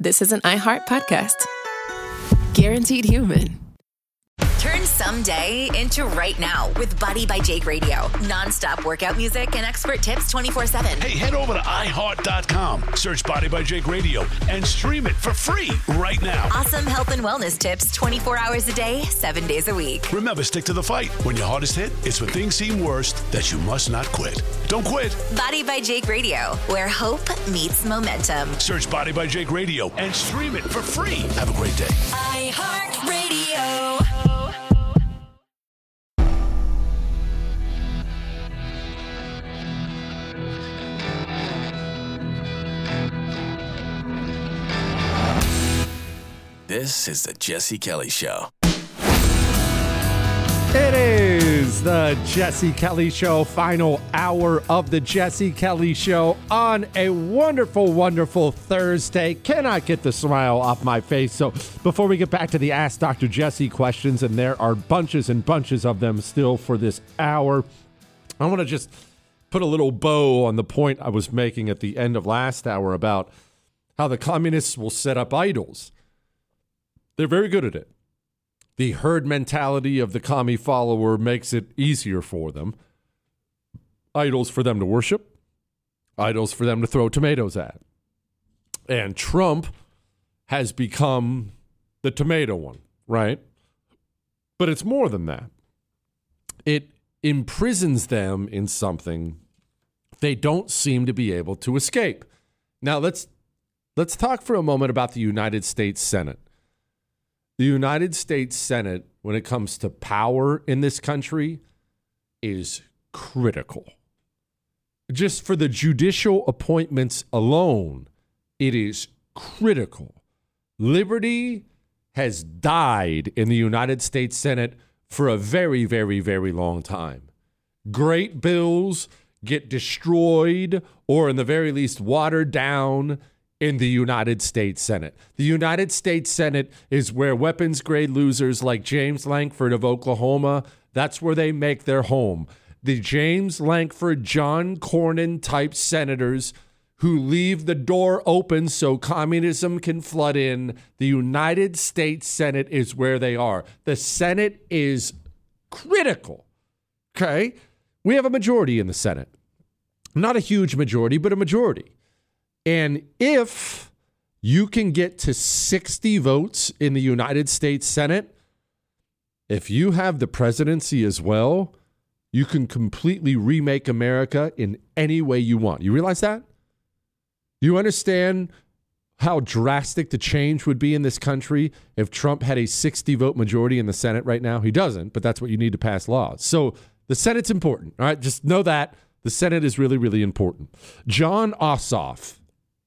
this is an iHeart podcast. Guaranteed human. Turn someday into right now with Body by Jake Radio. Non-stop workout music and expert tips 24/7. Hey, head over to iHeart.com, search Body by Jake Radio, and stream it for free right now. Awesome health and wellness tips 24 hours a day, 7 days a week. Remember, stick to the fight. When your hardest hit, it's when things seem worst that you must not quit. Don't quit. Body by Jake Radio, where hope meets momentum. Search Body by Jake Radio and stream it for free. Have a great day. iHeart Radio. This is the Jesse Kelly Show. It is the Jesse Kelly Show, final hour of the Jesse Kelly Show on a wonderful, wonderful Thursday. Cannot get the smile off my face. So before we get back to the Ask Dr. Jesse questions, and there are bunches and bunches of them still for this hour, I want to just put a little bow on the point I was making at the end of last hour about how the communists will set up idols. They're very good at it. The herd mentality of the commie follower makes it easier for them. Idols for them to worship. Idols for them to throw tomatoes at. And Trump has become the tomato one, right? But it's more than that. It imprisons them in something they don't seem to be able to escape. Now, let's talk for a moment about the United States Senate. The United States Senate, when it comes to power in this country, is critical. Just for the judicial appointments alone, it is critical. Liberty has died in the United States Senate for a very, very, very long time. Great bills get destroyed or, in the very least, watered down in the United States Senate. The United States Senate is where weapons-grade losers like James Lankford of Oklahoma, that's where they make their home. The James Lankford, John Cornyn-type senators who leave the door open so communism can flood in, the United States Senate is where they are. The Senate is critical, okay? We have a majority in the Senate. Not a huge majority, but a majority. And if you can get to 60 votes in the United States Senate, if you have the presidency as well, you can completely remake America in any way you want. You realize that? You understand how drastic the change would be in this country if Trump had a 60-vote majority in the Senate right now? He doesn't, but that's what you need to pass laws. So the Senate's important, all right? Just know that. The Senate is really, really important. Jon Ossoff.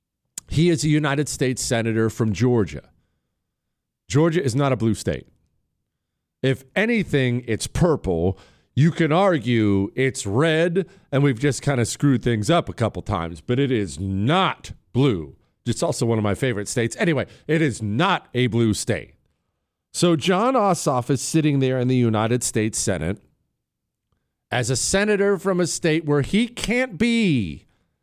He is a United States Senator from Georgia. Georgia is not a blue state. If anything, it's purple. You can argue it's red, and we've just kind of screwed things up a couple times, but it is not blue. It's also one of my favorite states. Anyway, it is not a blue state. So Jon Ossoff is sitting there in the United States Senate as a senator from a state where he can't be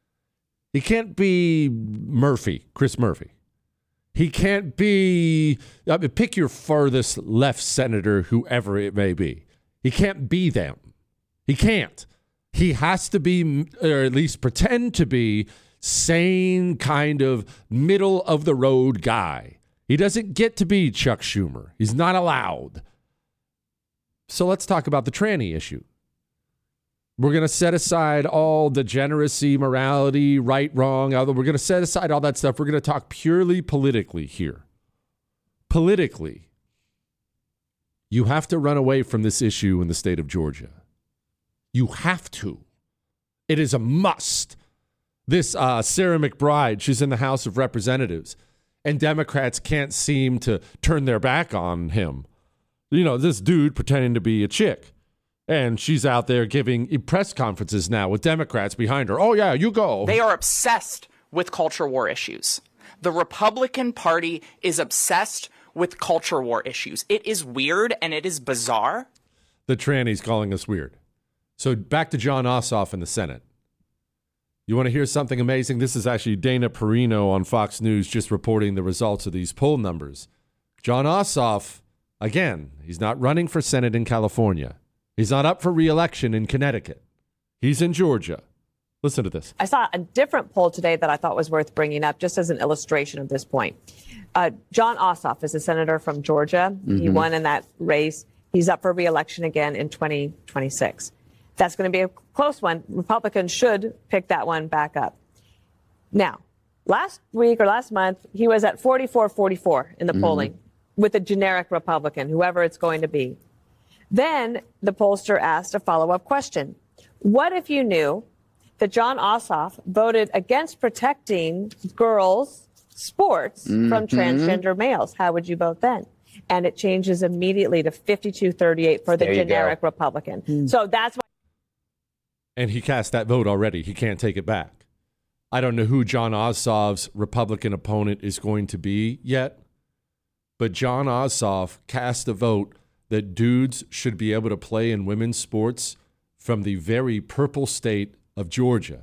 Murphy, Chris Murphy. He can't be, pick your farthest left senator, whoever it may be. He can't be them. He can't. He has to be, or at least pretend to be, sane, kind of middle of the road guy. He doesn't get to be Chuck Schumer. He's not allowed. So let's talk about the tranny issue. We're going to set aside all degeneracy, morality, right, wrong. We're going to set aside all that stuff. We're going to talk purely politically here. Politically, you have to run away from this issue in the state of Georgia. You have to. It is a must. This Sarah McBride, she's in the House of Representatives, and Democrats can't seem to turn their back on him. You know, this dude pretending to be a chick. And she's out there giving press conferences now with Democrats behind her. Oh, yeah, you go. They are obsessed with culture war issues. The Republican Party is obsessed with culture war issues. It is weird and it is bizarre. The tranny's calling us weird. So back to Jon Ossoff in the Senate. You want to hear something amazing? This is actually Dana Perino on Fox News just reporting the results of these poll numbers. Jon Ossoff, again, he's not running for Senate in California. He's not up for re-election in Connecticut. He's in Georgia. Listen to this. I saw a different poll today that I thought was worth bringing up just as an illustration of this point. Jon Ossoff is a senator from Georgia. Mm-hmm. He won in that race. He's up for re-election again in 2026. That's going to be a close one. Republicans should pick that one back up. Now, last week or last month, he was at 44-44 in the polling with a generic Republican, whoever it's going to be. Then the pollster asked a follow-up question. What if you knew that Jon Ossoff voted against protecting girls' sports from transgender males? How would you vote then? And it changes immediately to 52-38 for the generic Republican. So that's why. And he cast that vote already. He can't take it back. I don't know who Jon Ossoff's Republican opponent is going to be yet, but Jon Ossoff cast a vote that dudes should be able to play in women's sports from the very purple state of Georgia.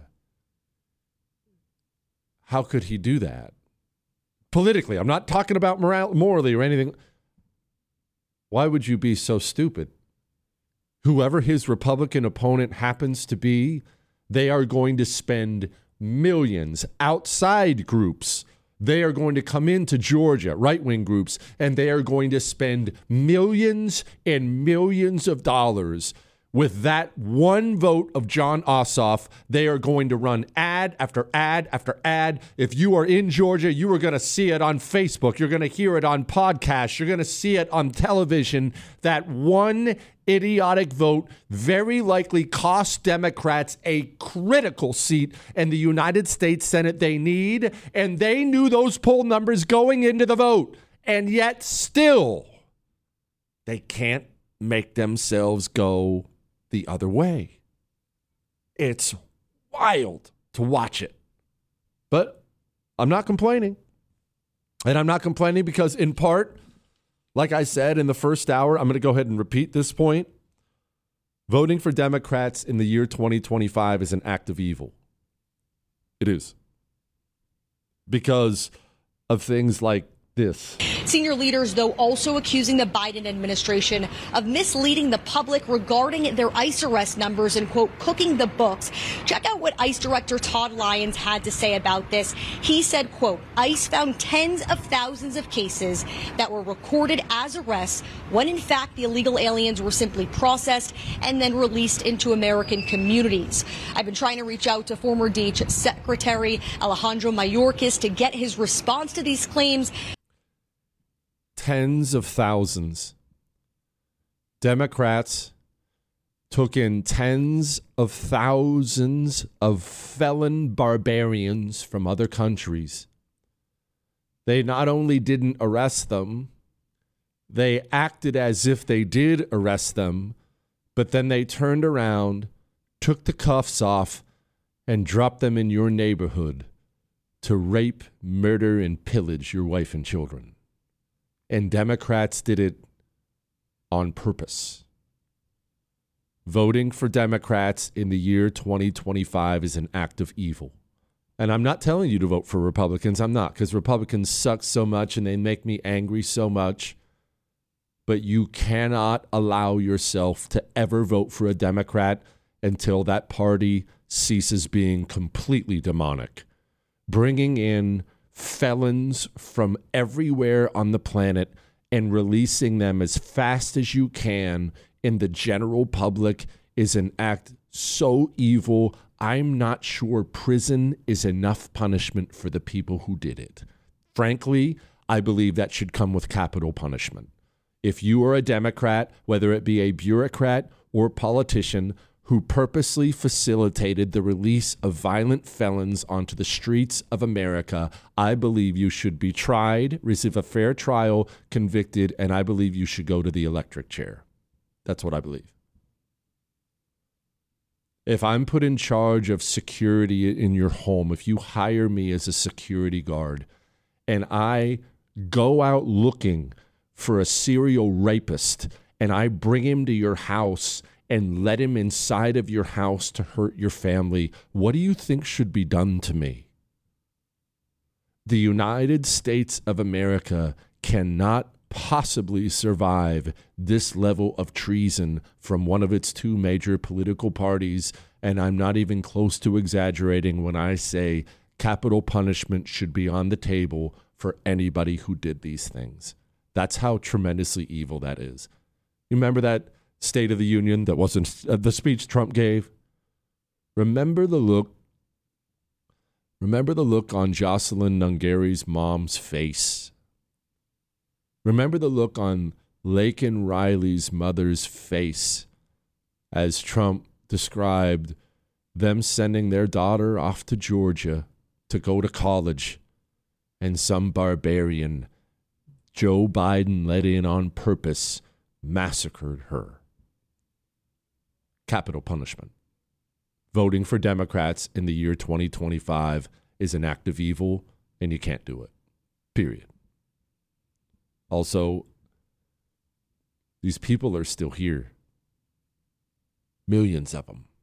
How could he do that? Politically, I'm not talking about morally or anything. Why would you be so stupid? Whoever his Republican opponent happens to be, they are going to spend millions. Outside groups, they are going to come into Georgia, right-wing groups, and they are going to spend millions and millions of dollars. With that one vote of Jon Ossoff, they are going to run ad after ad after ad. If you are in Georgia, you are going to see it on Facebook. You're going to hear it on podcasts. You're going to see it on television. That one idiotic vote very likely cost Democrats a critical seat in the United States Senate they need, and they knew those poll numbers going into the vote. And yet still, they can't make themselves go the other way. It's wild to watch it. But I'm not complaining. And I'm not complaining because, in part, like I said in the first hour, I'm going to go ahead and repeat this point. Voting for Democrats in the year 2025 is an act of evil. It is. Because of things like this. Senior leaders, though, also accusing the Biden administration of misleading the public regarding their ICE arrest numbers and, quote, cooking the books. Check out what ICE Director Todd Lyons had to say about this. He said, quote, ICE found tens of thousands of cases that were recorded as arrests when, in fact, the illegal aliens were simply processed and then released into American communities. I've been trying to reach out to former DHS Secretary Alejandro Mayorkas to get his response to these claims. Tens of thousands. Democrats took in tens of thousands of felon barbarians from other countries. They not only didn't arrest them, they acted as if they did arrest them, but then they turned around, took the cuffs off, and dropped them in your neighborhood to rape, murder, and pillage your wife and children. And Democrats did it on purpose. Voting for Democrats in the year 2025 is an act of evil. And I'm not telling you to vote for Republicans. I'm not, because Republicans suck so much and they make me angry so much. But you cannot allow yourself to ever vote for a Democrat until that party ceases being completely demonic. Bringing in felons from everywhere on the planet and releasing them as fast as you can in the general public is an act so evil. I'm not sure prison is enough punishment for the people who did it. Frankly, I believe that should come with capital punishment. If you are a Democrat, whether it be a bureaucrat or politician, who purposely facilitated the release of violent felons onto the streets of America, I believe you should be tried, receive a fair trial, convicted, and I believe you should go to the electric chair. That's what I believe. If I'm put in charge of security in your home, if you hire me as a security guard, and I go out looking for a serial rapist, and I bring him to your house, and let him inside of your house to hurt your family, what do you think should be done to me? The United States of America cannot possibly survive this level of treason from one of its two major political parties, and I'm not even close to exaggerating when I say capital punishment should be on the table for anybody who did these things. That's how tremendously evil that is. You remember that State of the Union that wasn't the speech Trump gave? Remember the look on Jocelyn Nungary's mom's face. Remember the look on Laken Riley's mother's face as Trump described them sending their daughter off to Georgia to go to college, and some barbarian Joe Biden let in on purpose massacred her. Capital punishment. Voting for Democrats in the year 2025 is an act of evil, and you can't do it. Period. Also, these people are still here. Millions of them.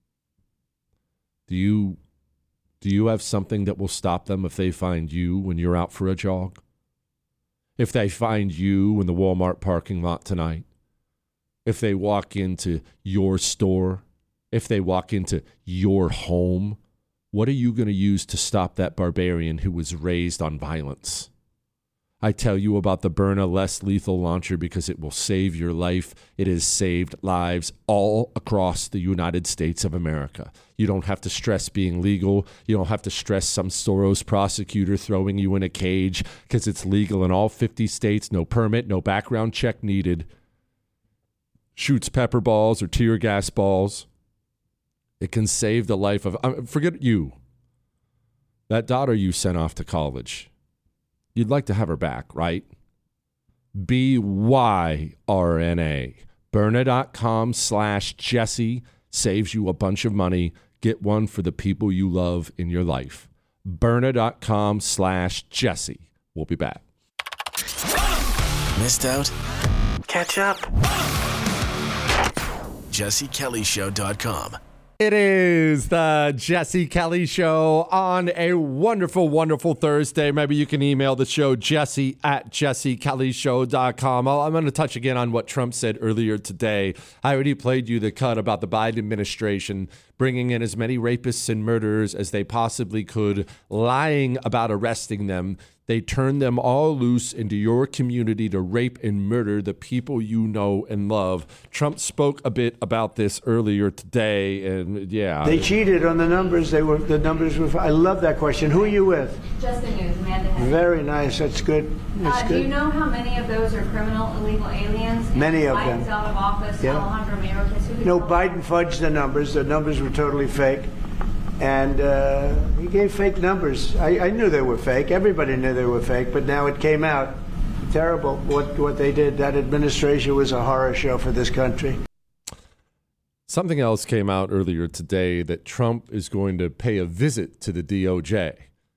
Do you have something that will stop them if they find you when you're out for a jog? If they find you in the Walmart parking lot tonight? If they walk into your store? If they walk into your home? What are you going to use to stop that barbarian who was raised on violence? I tell you about the Byrna Less Lethal Launcher because it will save your life. It has saved lives all across the United States of America. You don't have to stress being legal. You don't have to stress some Soros prosecutor throwing you in a cage because it's legal in all 50 states. No permit, no background check needed. Shoots pepper balls or tear gas balls. It can save the life of, forget you, that daughter you sent off to college. You'd like to have her back, right? BYRNA. Byrna.com/Jesse saves you a bunch of money. Get one for the people you love in your life. Byrna.com/Jesse. We'll be back. Missed out? Catch up. JesseKellyShow.com. It is the Jesse Kelly Show on a wonderful, wonderful Thursday. Maybe you can email the show, jesse@jessekellyshow.com. I'm going to touch again on what Trump said earlier today. I already played you the cut about the Biden administration bringing in as many rapists and murderers as they possibly could, lying about arresting them. They turned them all loose into your community to rape and murder the people you know and love. Trump spoke a bit about this earlier today, and yeah. They cheated on the numbers. The numbers were. I love that question. Who are you with? Justin News, Amanda Henry. Very nice. That's good. That's good. Do you know how many of those are criminal, illegal aliens? Many of Biden's them. out of office. Yeah. Alejandro Mayorkas. No, Biden fudged the numbers. The numbers were totally fake. And he gave fake numbers. I knew they were fake. Everybody knew they were fake, but now it came out. Terrible what they did. That administration was a horror show for this country. Something else came out earlier today that Trump is going to pay a visit to the DOJ.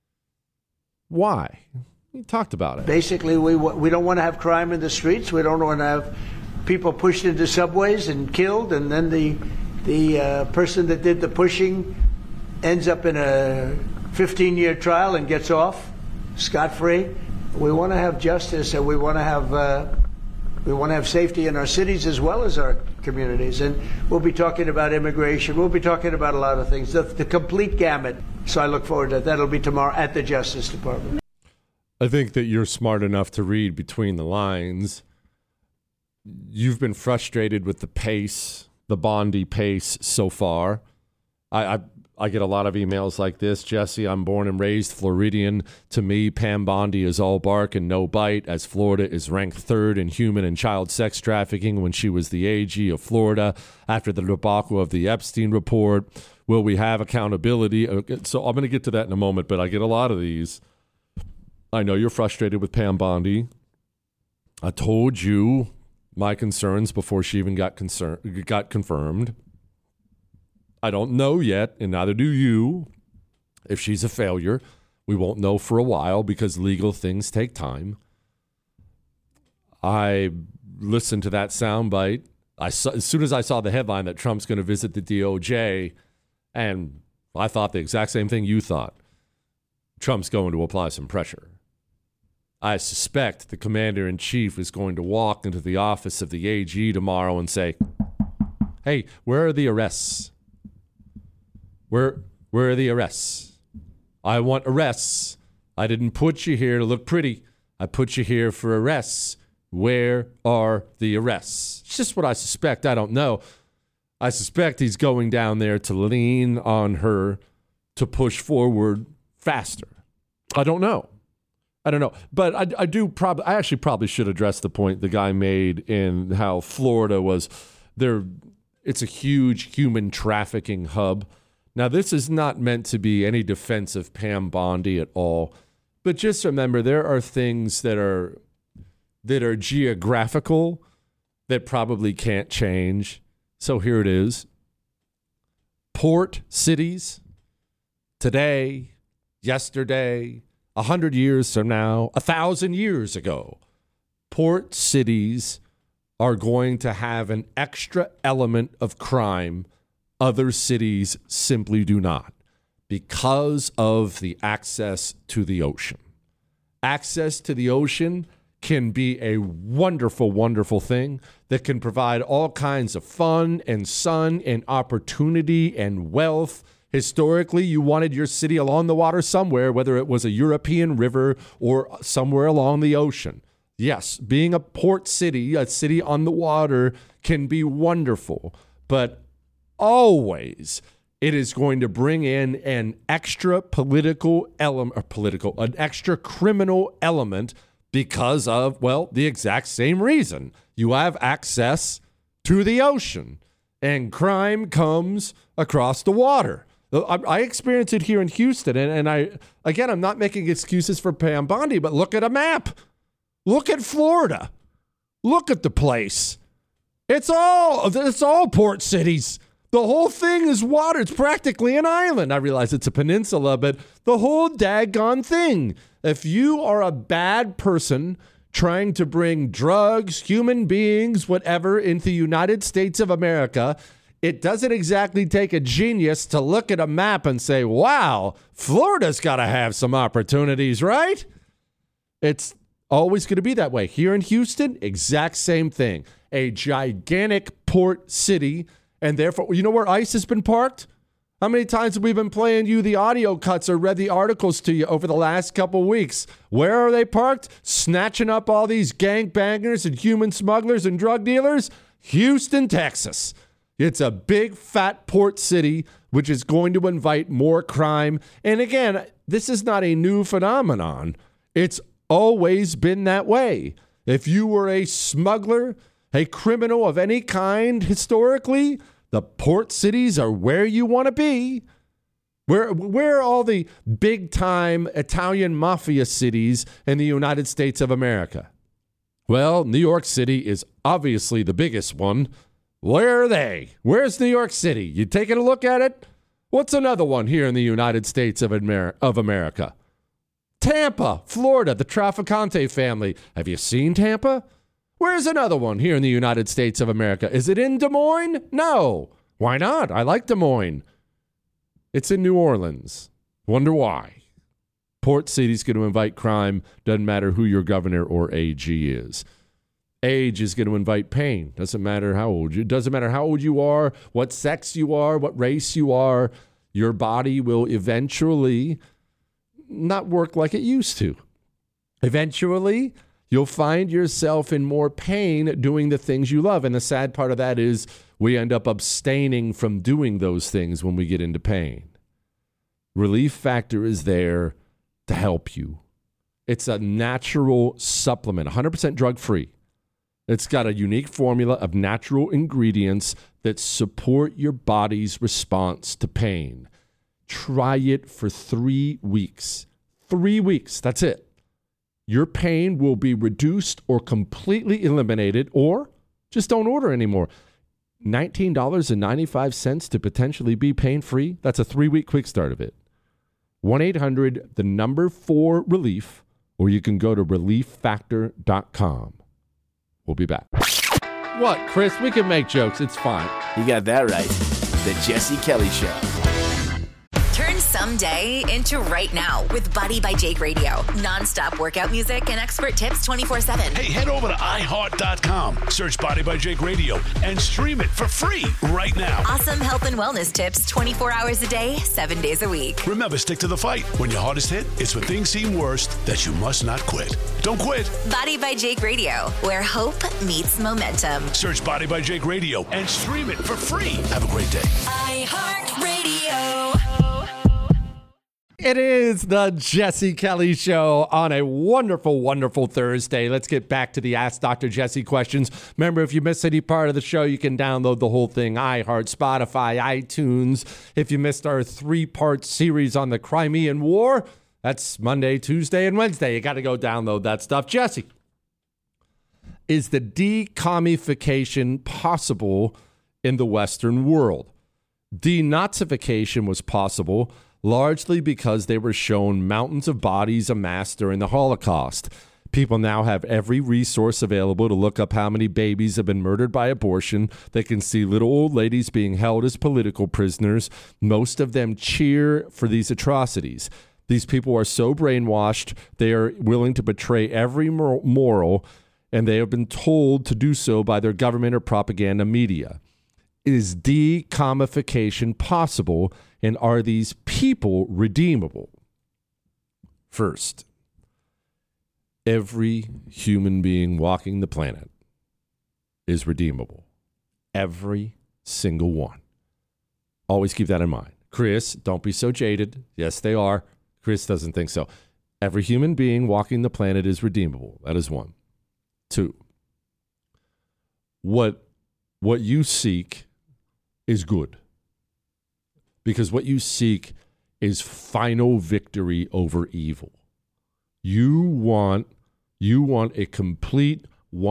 Why? He talked about it. Basically, we don't want to have crime in the streets. We don't want to have people pushed into subways and killed, and then the person that did the pushing ends up in a 15-year trial and gets off scot-free. We want to have justice, and we want to have safety in our cities as well as our communities. And we'll be talking about immigration. We'll be talking about a lot of things, the complete gamut. So I look forward to that. That'll be tomorrow at the Justice Department. I think that you're smart enough to read between the lines. You've been frustrated with the pace, the Bondi pace so far. I get a lot of emails like this. Jesse, I'm born and raised Floridian. To me, Pam Bondi is all bark and no bite, as Florida is ranked third in human and child sex trafficking when she was the AG of Florida after the debacle of the Epstein report. Will we have accountability? So I'm going to get to that in a moment, but I get a lot of these. I know you're frustrated with Pam Bondi. I told you my concerns before she even got confirmed. I don't know yet, and neither do you, if she's a failure. We won't know for a while because legal things take time. I listened to that soundbite as soon as I saw the headline that Trump's going to visit the DOJ, and I thought the exact same thing you thought. Trump's going to apply some pressure. I suspect the commander-in-chief is going to walk into the office of the AG tomorrow and say, hey, where are the arrests? Where are the arrests? I want arrests. I didn't put you here to look pretty. I put you here for arrests. Where are the arrests? It's just what I suspect. I don't know. I suspect he's going down there to lean on her to push forward faster. I don't know. But I actually probably should address the point the guy made in how Florida was there. It's a huge human trafficking hub. Now, this is not meant to be any defense of Pam Bondi at all. But just remember, there are things that are geographical that probably can't change. So here it is. Port cities, today, yesterday, 100 years from now, 1,000 years ago, port cities are going to have an extra element of crime other cities simply do not, because of the access to the ocean. Access to the ocean can be a wonderful, wonderful thing that can provide all kinds of fun and sun and opportunity and wealth. Historically, you wanted your city along the water somewhere, whether it was a European river or somewhere along the ocean. Yes, being a port city, a city on the water, can be wonderful, but always it is going to bring in an extra political element, an extra criminal element because of, well, the exact same reason. You have access to the ocean, and crime comes across the water. I experience it here in Houston, and I'm not making excuses for Pam Bondi, but look at a map. Look at Florida. Look at the place. It's all port cities. The whole thing is water. It's practically an island. I realize it's a peninsula, but the whole daggone thing. If you are a bad person trying to bring drugs, human beings, whatever, into the United States of America, it doesn't exactly take a genius to look at a map and say, wow, Florida's got to have some opportunities, right? It's always going to be that way. Here in Houston, exact same thing. A gigantic port city, and therefore, you know where ICE has been parked? How many times have we been playing you the audio cuts or read the articles to you over the last couple weeks? Where are they parked? Snatching up all these gangbangers and human smugglers and drug dealers? Houston, Texas. It's a big, fat port city, which is going to invite more crime. And again, this is not a new phenomenon. It's always been that way. If you were a smuggler, a criminal of any kind historically, the port cities are where you want to be. Where are all the big-time Italian mafia cities in the United States of America? Well, New York City is obviously the biggest one. Where are they? Where's New York City? You taking a look at it? What's another one here in the United States of America? Tampa, Florida, the Trafficante family. Have you seen Tampa? Where's another one here in the United States of America? Is it in Des Moines? No. Why not? I like Des Moines. It's in New Orleans. Wonder why. Port city's going to invite crime. Doesn't matter who your governor or AG is. Age is going to invite pain. Doesn't matter how old you. Doesn't matter how old you are, what sex you are, what race you are. Your body will eventually not work like it used to. Eventually, you'll find yourself in more pain doing the things you love. And the sad part of that is we end up abstaining from doing those things when we get into pain. Relief Factor is there to help you. It's a natural supplement, 100% drug-free. It's got a unique formula of natural ingredients that support your body's response to pain. Try it for 3 weeks. 3 weeks, that's it. Your pain will be reduced or completely eliminated, or just don't order anymore. $19.95 to potentially be pain-free. That's a 3-week quick start of it. 1-800-4-RELIEF, or you can go to relieffactor.com. We'll be back. What, Chris? We can make jokes. It's fine. You got that right. The Jesse Kelly Show. Turn someday into right now with Body by Jake Radio. Non-stop workout music and expert tips 24/7. Hey, head over to iHeart.com. Search Body by Jake Radio and stream it for free right now. Awesome health and wellness tips 24 hours a day, 7 days a week. Remember, stick to the fight. When your hardest hit, it's when things seem worst that you must not quit. Don't quit. Body by Jake Radio, where hope meets momentum. Search Body by Jake Radio and stream it for free. Have a great day. iHeartRadio. It is the Jesse Kelly Show on a wonderful, wonderful Thursday. Let's get back to the Ask Dr. Jesse questions. Remember, if you miss any part of the show, you can download the whole thing, iHeart, Spotify, iTunes. If you missed our 3-part series on the Crimean War, that's Monday, Tuesday, and Wednesday. You got to go download that stuff. Jesse, is the decommification possible in the Western world? Denazification was possible largely because they were shown mountains of bodies amassed during the Holocaust. People now have every resource available to look up how many babies have been murdered by abortion. They can see little old ladies being held as political prisoners. Most of them cheer for these atrocities. These people are so brainwashed, they are willing to betray every moral, and they have been told to do so by their government or propaganda media. Is decommification possible, and are these people redeemable? First, every human being walking the planet is redeemable. Every single one. Always keep that in mind. Chris, don't be so jaded. Yes, they are. Chris doesn't think so. Every human being walking the planet is redeemable. That is one. Two, what you seek is good. Because what you seek is final victory over evil. You want a complete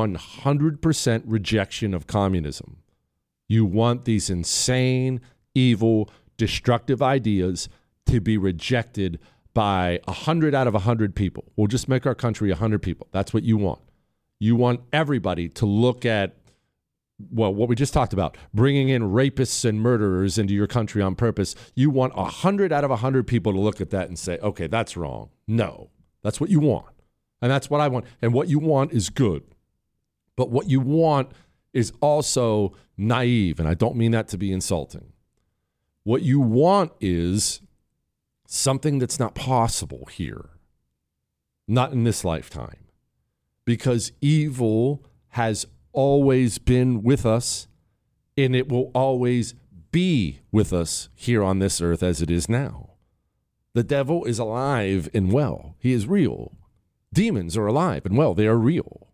100% rejection of communism. You want these insane, evil, destructive ideas to be rejected by 100 out of 100 people. We'll just make our country 100 people. That's what you want. You want everybody to look at, well, what we just talked about, bringing in rapists and murderers into your country on purpose. You want 100 out of 100 people to look at that and say, okay, that's wrong. No, that's what you want. And that's what I want. And what you want is good. But what you want is also naive. And I don't mean that to be insulting. What you want is something that's not possible here. Not in this lifetime. Because evil has always been with us, and it will always be with us here on this earth as it is now. The devil is alive and well. He is real. Demons are alive and well. They are real.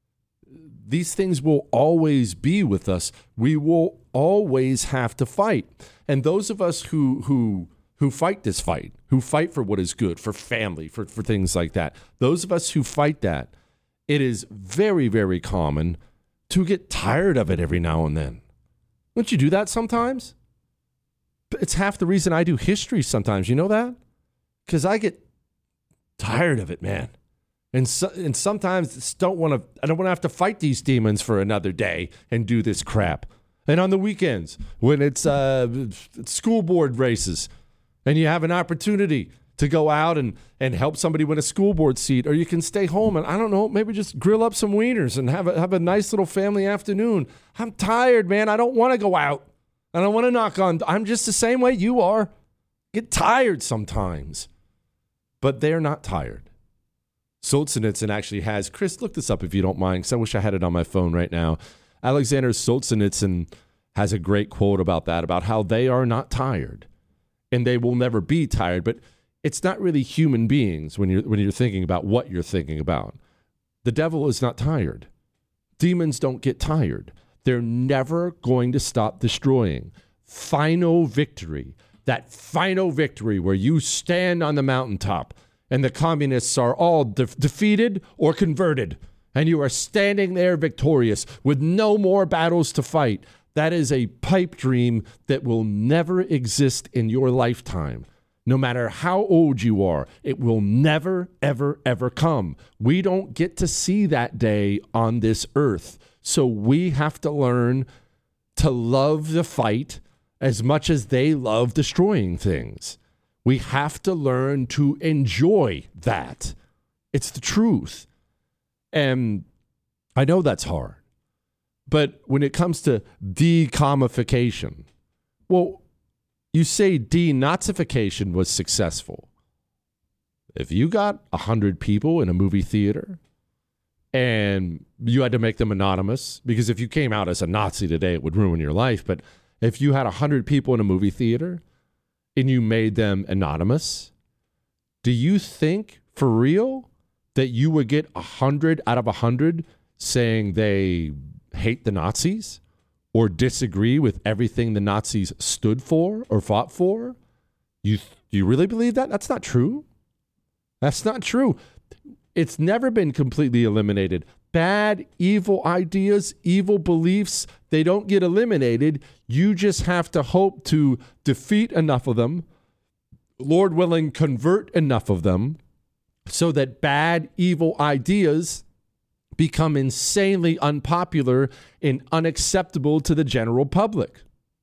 These things will always be with us. We will always have to fight. And those of us who fight this fight, who fight for what is good, for family, for things like that, those of us who fight that, it is very, very common to get tired of it every now and then. Don't you do that sometimes? It's half the reason I do history sometimes. You know that? Because I get tired of it, man. And sometimes I don't want to have to fight these demons for another day and do this crap. And on the weekends, when it's school board races, and you have an opportunity to go out and help somebody win a school board seat, or you can stay home and, I don't know, maybe just grill up some wieners and have a nice little family afternoon. I'm tired, man. I don't want to go out. I don't want to knock on. I'm just the same way you are. Get tired sometimes. But they're not tired. Solzhenitsyn actually has, Chris, look this up if you don't mind, because I wish I had it on my phone right now. Alexander Solzhenitsyn has a great quote about that, about how they are not tired. And they will never be tired, but it's not really human beings when you're thinking about what you're thinking about. The devil is not tired. Demons don't get tired. They're never going to stop destroying. Final victory, that final victory where you stand on the mountaintop and the communists are all defeated or converted, and you are standing there victorious with no more battles to fight. That is a pipe dream that will never exist in your lifetime. No matter how old you are, it will never, ever, ever come. We don't get to see that day on this earth. So we have to learn to love the fight as much as they love destroying things. We have to learn to enjoy that. It's the truth. And I know that's hard. But when it comes to decomification, well, you say denazification was successful. If you got 100 people in a movie theater and you had to make them anonymous, because if you came out as a Nazi today, it would ruin your life. But if you had 100 people in a movie theater and you made them anonymous, do you think for real that you would get 100 out of 100 saying they hate the Nazis or disagree with everything the Nazis stood for or fought for? Do you really believe that? That's not true. That's not true. It's never been completely eliminated. Bad, evil ideas, evil beliefs, they don't get eliminated. You just have to hope to defeat enough of them, Lord willing, convert enough of them, so that bad, evil ideas become insanely unpopular and unacceptable to the general public.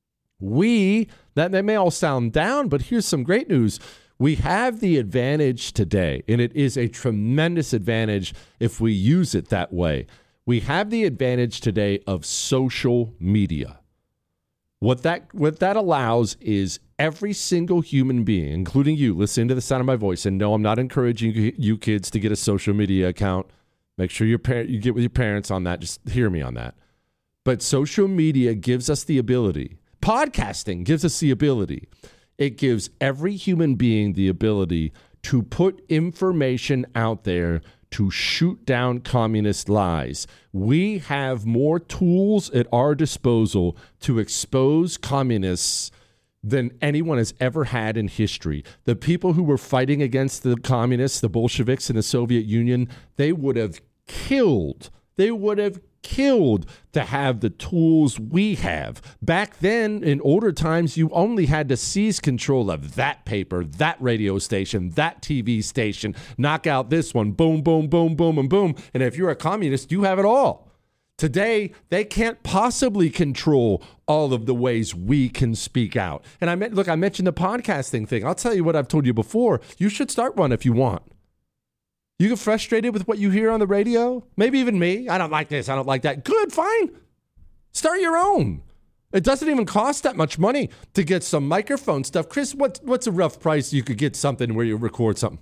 That may all sound down, but here's some great news. We have the advantage today, and it is a tremendous advantage if we use it that way. We have the advantage today of social media. What that allows is every single human being, including you, listen to the sound of my voice, and no, I'm not encouraging you kids to get a social media account. Make sure you get with your parents on that. Just hear me on that. But social media gives us the ability. Podcasting gives us the ability. It gives every human being the ability to put information out there to shoot down communist lies. We have more tools at our disposal to expose communists than anyone has ever had in history. The people who were fighting against the communists, the Bolsheviks in the Soviet Union, they would have killed. They would have killed to have the tools we have. Back then, in older times, you only had to seize control of that paper, that radio station, that TV station, knock out this one, boom, boom, boom, boom, and boom. And if you're a communist, you have it all. Today, they can't possibly control all of the ways we can speak out. And I mentioned the podcasting thing. I'll tell you what I've told you before. You should start one if you want. You get frustrated with what you hear on the radio? Maybe even me. I don't like this. I don't like that. Good, fine. Start your own. It doesn't even cost that much money to get some microphone stuff. Chris, what's a rough price you could get something where you record something?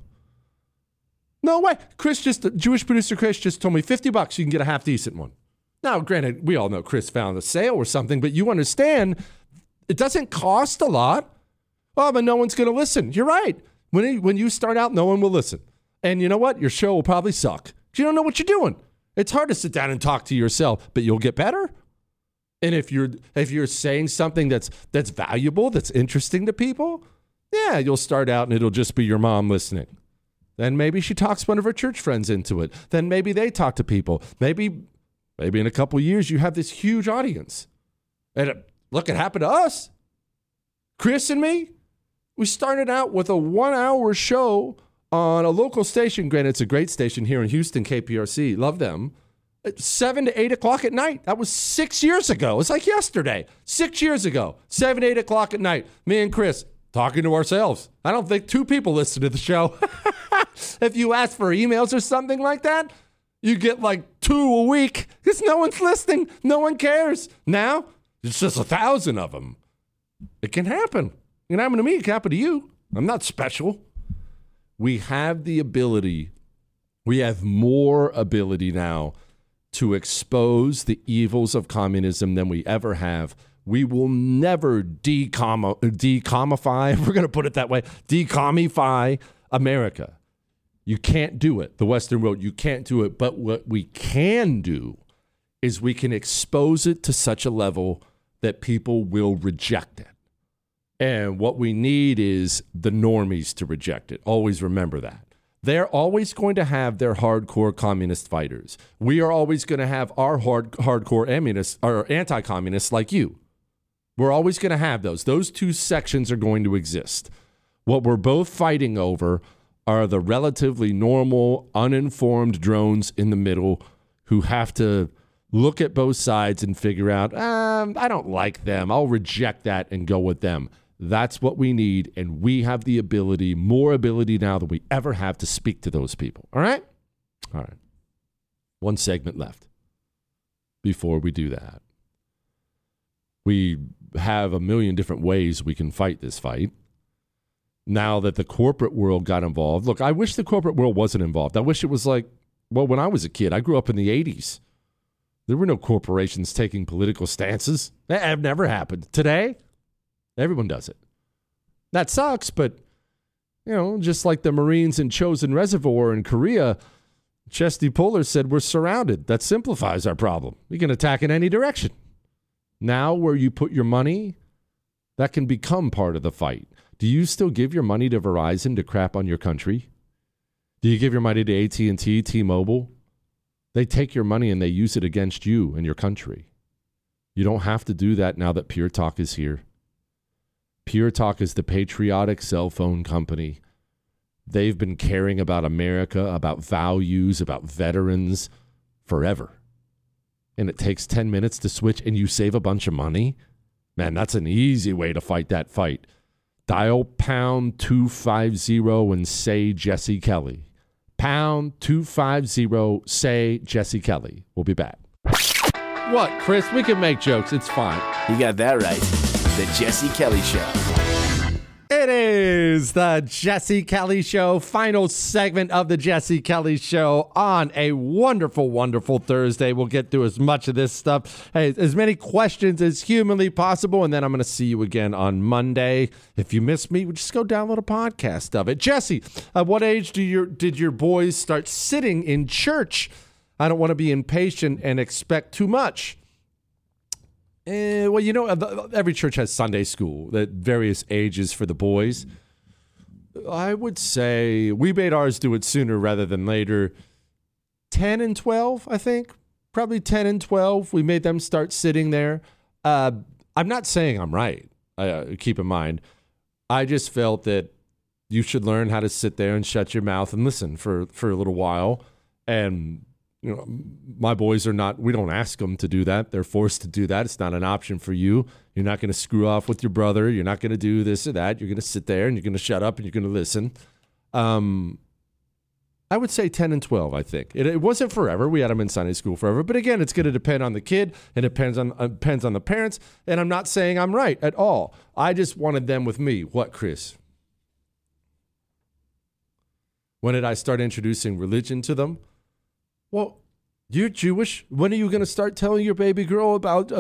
No way. Jewish producer Chris just told me $50 you can get a half decent one. Now, granted, we all know Chris found a sale or something, but you understand it doesn't cost a lot. Oh, but no one's going to listen. You're right. When you start out, no one will listen. And you know what? Your show will probably suck. You don't know what you're doing. It's hard to sit down and talk to yourself, but you'll get better. And if you're saying something that's valuable, that's interesting to people, yeah, you'll start out and it'll just be your mom listening. Then maybe she talks one of her church friends into it. Then maybe they talk to people. Maybe in a couple of years you have this huge audience. And look, it happened to us. Chris and me, we started out with a 1-hour show on a local station. Granted, it's a great station here in Houston, KPRC. Love them. At 7 to 8 o'clock at night. That was 6 years ago. It's like yesterday. 6 years ago. 7, 8 o'clock at night. Me and Chris talking to ourselves. I don't think 2 people listen to the show. If you ask for emails or something like that, you get like 2 a week because no one's listening. No one cares. Now, it's just 1,000 of them. It can happen. It can happen to me. It can happen to you. I'm not special. We have the ability, we have more ability now to expose the evils of communism than we ever have. We will never decommify, we're going to put it that way, decommify America. You can't do it. The Western world, you can't do it. But what we can do is we can expose it to such a level that people will reject it. And what we need is the normies to reject it. Always remember that. They're always going to have their hardcore communist fighters. We are always going to have our hardcore anti-communists like you. We're always going to have those. Those 2 sections are going to exist. What we're both fighting over are the relatively normal, uninformed drones in the middle who have to look at both sides and figure out, I don't like them. I'll reject that and go with them. That's what we need, and we have the ability, more ability now than we ever have to speak to those people. All right? All right. One segment left before we do that. We have a million different ways we can fight this fight. Now that the corporate world got involved, look, I wish the corporate world wasn't involved. I wish it was like, well, when I was a kid, I grew up in the 80s. There were no corporations taking political stances. That have never happened. Today, everyone does it. That sucks, but, just like the Marines in Chosin Reservoir in Korea, Chesty Puller said we're surrounded. That simplifies our problem. We can attack in any direction. Now, where you put your money, that can become part of the fight. Do you still give your money to Verizon to crap on your country? Do you give your money to AT&T, T-Mobile? They take your money and they use it against you and your country. You don't have to do that now that Pure Talk is here. Pure Talk is the patriotic cell phone company. They've been caring about America, about values, about veterans forever. And it takes 10 minutes to switch and you save a bunch of money? Man, that's an easy way to fight that fight. Dial pound 250 and say Jesse Kelly. Pound 250, say Jesse Kelly. We'll be back. What, Chris? We can make jokes. It's fine. You got that right. The Jesse Kelly Show. It is the Jesse Kelly Show, final segment of the Jesse Kelly Show on a wonderful, wonderful Thursday. We'll get through as much of this stuff, as many questions as humanly possible, and then I'm going to see you again on Monday. If you miss me, just go download a podcast of it. Jesse, at what age did your boys start sitting in church? I don't want to be impatient and expect too much. Well, every church has Sunday school at various ages for the boys. I would say we made ours do it sooner rather than later. 10 and 12, I think. Probably 10 and 12. We made them start sitting there. I'm not saying I'm right. Keep in mind. I just felt that you should learn how to sit there and shut your mouth and listen for a little while. And my boys are not, we don't ask them to do that. They're forced to do that. It's not an option for you. You're not going to screw off with your brother. You're not going to do this or that. You're going to sit there and you're going to shut up and you're going to listen. I would say 10 and 12, I think. It wasn't forever. We had them in Sunday school forever. But again, it's going to depend on the kid. It depends on the parents. And I'm not saying I'm right at all. I just wanted them with me. What, Chris? When did I start introducing religion to them? Well, you're Jewish. When are you going to start telling your baby girl about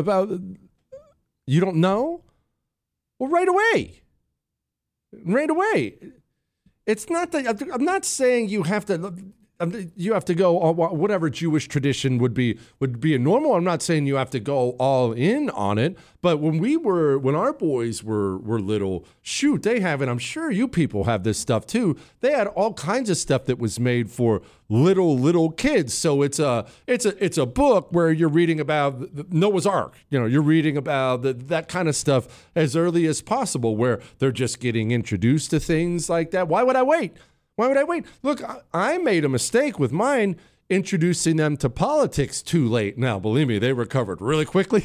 you don't know? Well, right away. Right away. It's not that I'm not saying you have to go whatever Jewish tradition would be normal. I'm not saying you have to go all in on it. But when our boys were little, shoot, they have it. I'm sure you people have this stuff too. They had all kinds of stuff that was made for little kids. So it's a book where you're reading about Noah's Ark. You're reading about that kind of stuff as early as possible, where they're just getting introduced to things like that. Why would I wait? Look, I made a mistake with mine introducing them to politics too late. Now, believe me, they recovered really quickly.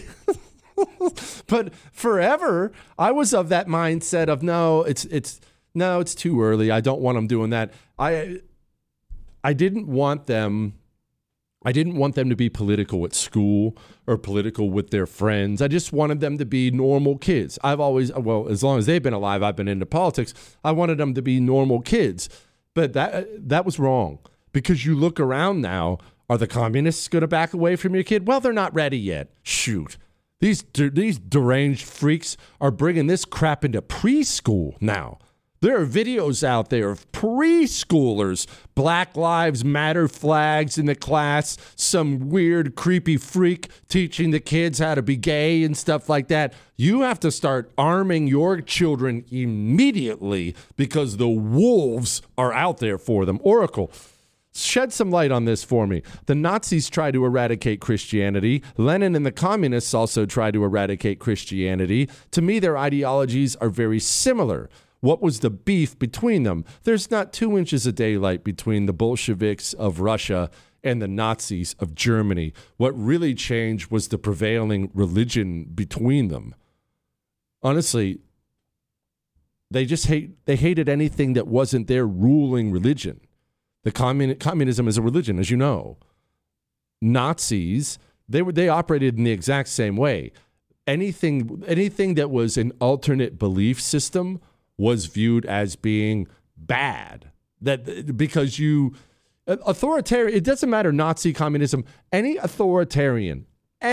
But forever, I was of that mindset of no, it's too early. I don't want them doing that. I didn't want them to be political at school or political with their friends. I just wanted them to be normal kids. As long as they've been alive, I've been into politics. I wanted them to be normal kids. But that was wrong, because you look around now. Are the communists going to back away from your kid? Well, they're not ready yet. Shoot. These deranged freaks are bringing this crap into preschool now. There are videos out there of preschoolers, Black Lives Matter flags in the class, some weird, creepy freak teaching the kids how to be gay and stuff like that. You have to start arming your children immediately, because the wolves are out there for them. Oracle, shed some light on this for me. The Nazis tried to eradicate Christianity. Lenin and the communists also tried to eradicate Christianity. To me, their ideologies are very similar. What was the beef between them? There's not 2 inches of daylight between the Bolsheviks of Russia and the Nazis of Germany. What really changed was the prevailing religion between them. Honestly, they hated anything that wasn't their ruling religion. The communism is a religion, as you know. Nazis, they operated in the exact same way. Anything that was an alternate belief system was viewed as being bad. That because authoritarian, it doesn't matter, Nazi, communism, any authoritarian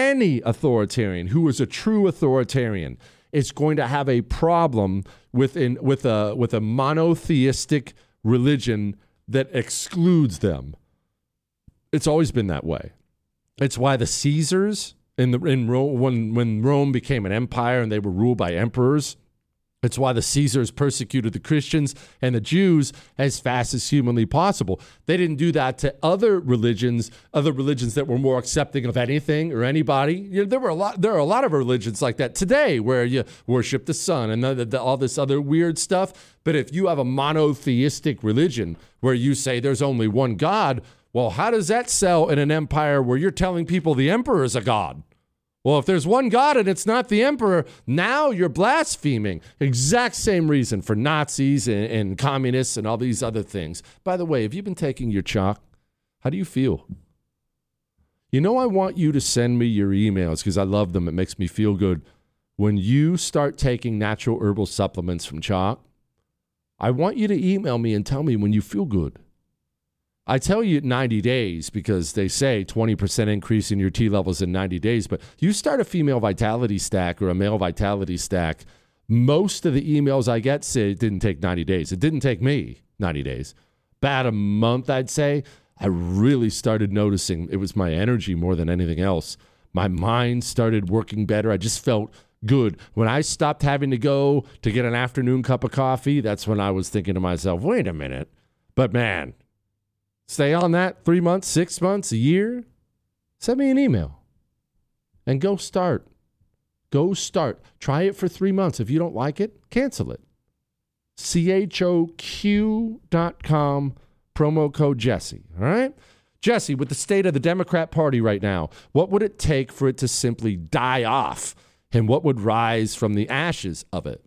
who is a true authoritarian is going to have a problem with a monotheistic religion that excludes them. It's always been that way. It's why the Caesars in Rome, when Rome became an empire and they were ruled by emperors, it's why the Caesars persecuted the Christians and the Jews as fast as humanly possible. They didn't do that to other religions that were more accepting of anything or anybody. There are a lot of religions like that today where you worship the sun and all this other weird stuff. But if you have a monotheistic religion where you say there's only one God, well, how does that sell in an empire where you're telling people the emperor is a god? Well, if there's one God and it's not the emperor, now you're blaspheming. Exact same reason for Nazis and communists and all these other things. By the way, have you been taking your chalk? How do you feel? You know, I want you to send me your emails because I love them. It makes me feel good. When you start taking natural herbal supplements from chalk, I want you to email me and tell me when you feel good. I tell you 90 days because they say 20% increase in your T levels in 90 days, but you start a female vitality stack or a male vitality stack, most of the emails I get say it didn't take 90 days. It didn't take me 90 days. About a month, I'd say, I really started noticing it was my energy more than anything else. My mind started working better. I just felt good. When I stopped having to go to get an afternoon cup of coffee, that's when I was thinking to myself, wait a minute. But man, stay on that 3 months, 6 months, a year. Send me an email and go start. Go start. Try it for 3 months. If you don't like it, cancel it. CHOQ.com, promo code Jesse. All right? Jesse, with the state of the Democrat Party right now, what would it take for it to simply die off? And what would rise from the ashes of it?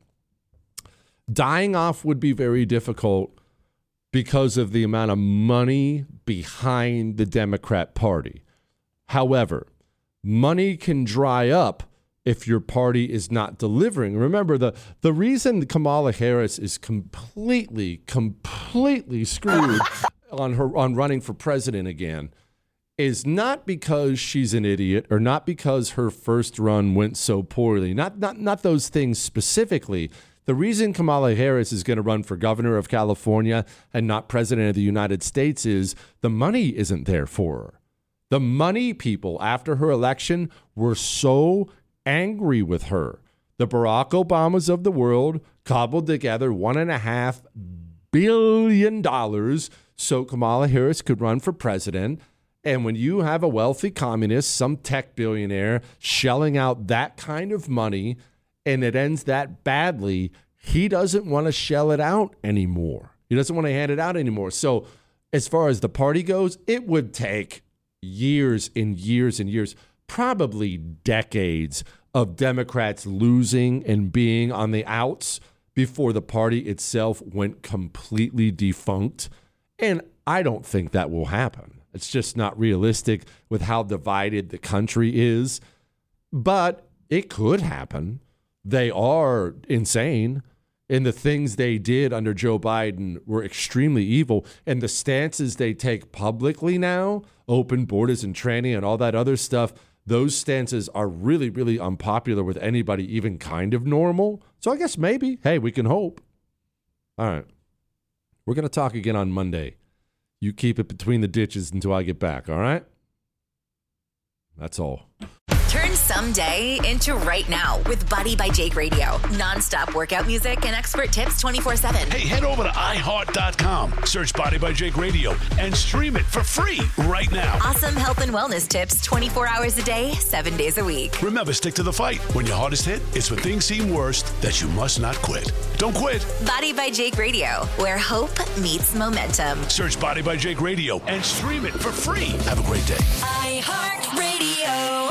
Dying off would be very difficult because of the amount of money behind the Democrat Party. However, money can dry up if your party is not delivering. Remember, the reason Kamala Harris is completely screwed on running for president again is not because she's an idiot or not because her first run went so poorly. Not those things specifically. The reason Kamala Harris is going to run for governor of California and not president of the United States is the money isn't there for her. The money people after her election were so angry with her. The Barack Obamas of the world cobbled together $1.5 billion so Kamala Harris could run for president. And when you have a wealthy communist, some tech billionaire shelling out that kind of money, and it ends that badly, he doesn't want to shell it out anymore. He doesn't want to hand it out anymore. So as far as the party goes, it would take years and years and years, probably decades of Democrats losing and being on the outs before the party itself went completely defunct. And I don't think that will happen. It's just not realistic with how divided the country is. But it could happen. They are insane, and the things they did under Joe Biden were extremely evil, and the stances they take publicly now, open borders and tranny and all that other stuff, those stances are really, really unpopular with anybody even kind of normal. So I guess maybe, hey, we can hope. All right. We're going to talk again on Monday. You keep it between the ditches until I get back, all right? That's all. Turn someday into right now with Body by Jake Radio. Non-stop workout music and expert tips 24/7. Hey, head over to iHeart.com, search Body by Jake Radio, and stream it for free right now. Awesome health and wellness tips 24 hours a day, 7 days a week. Remember, stick to the fight. When your heart is hit, it's when things seem worst that you must not quit. Don't quit. Body by Jake Radio, where hope meets momentum. Search Body by Jake Radio and stream it for free. Have a great day. iHeartRadio.